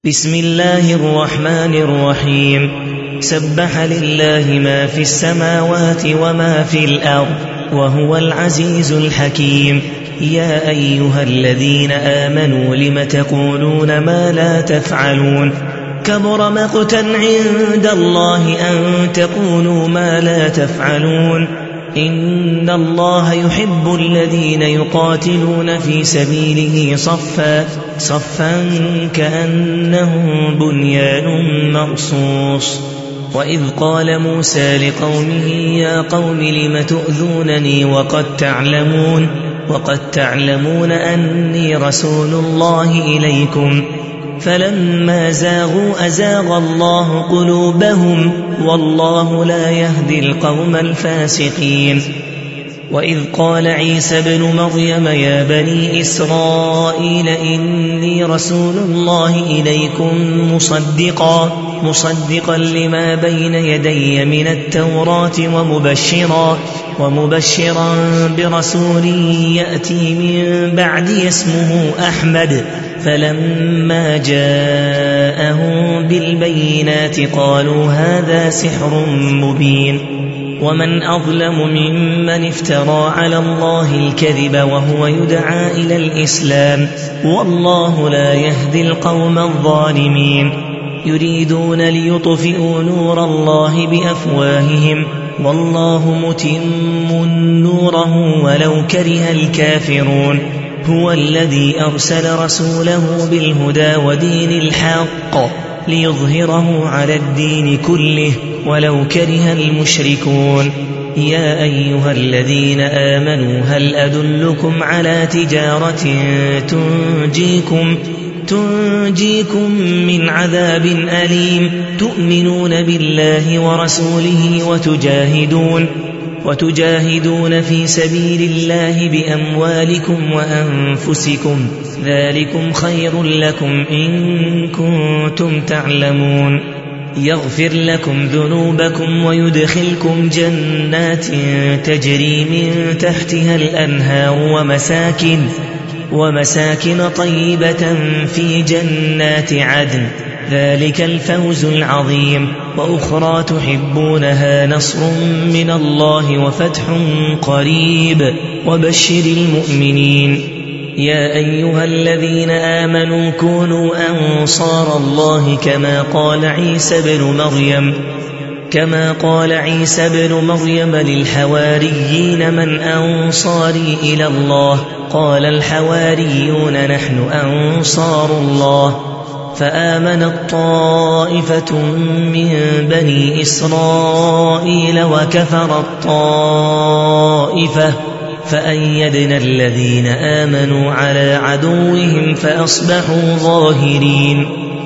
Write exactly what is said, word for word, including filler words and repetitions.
بسم الله الرحمن الرحيم سبح لله ما في السماوات وما في الأرض وهو العزيز الحكيم يا أيها الذين آمنوا لم تقولون ما لا تفعلون كبر مقتا عند الله أن تقولوا ما لا تفعلون إن الله يحب الذين يقاتلون في سبيله صفا صفا كأنهم بنيان مرصوص وإذ قال موسى لقومه يا قوم لم تؤذونني وقد تعلمون وقد تعلمون أني رسول الله إليكم فلما زاغوا أزاغ الله قلوبهم والله لا يهدي القوم الفاسقين وإذ قال عيسى ابن مريم يا بني إسرائيل إني رسول الله إليكم مصدقا مصدقا لما بين يدي من التوراة ومبشرا ومبشرا برسول يأتي من بعدي اسمه أحمد فلما جاءهم بالبينات قالوا هذا سحر مبين ومن أظلم ممن افترى على الله الكذب وهو يدعى إلى الإسلام والله لا يهدي القوم الظالمين يريدون ليطفئوا نور الله بأفواههم والله متم نوره ولو كره الكافرون هو الذي أرسل رسوله بالهدى ودين الحق ليظهره على الدين كله ولو كره المشركون يا أيها الذين آمنوا هل أدلكم على تجارة تنجيكم تنجيكم من عذاب أليم تؤمنون بالله ورسوله وتجاهدون وتجاهدون في سبيل الله بأموالكم وأنفسكم ذلكم خير لكم إن كنتم تعلمون يغفر لكم ذنوبكم ويدخلكم جنات تجري من تحتها الأنهار ومساكن ومساكن طيبة في جنات عدن ذلك الفوز العظيم وأخرى تحبونها نصر من الله وفتح قريب وبشر المؤمنين يا أيها الذين آمنوا كونوا أنصار الله كما قال عيسى بن مريم كما قال عيسى بن مريم للحواريين من أنصاري إلى الله قال الحواريون نحن أنصار الله فآمنت طائفة من بني إسرائيل وكفرت طائفة فأيدنا الذين آمنوا على عدوهم فأصبحوا ظاهرين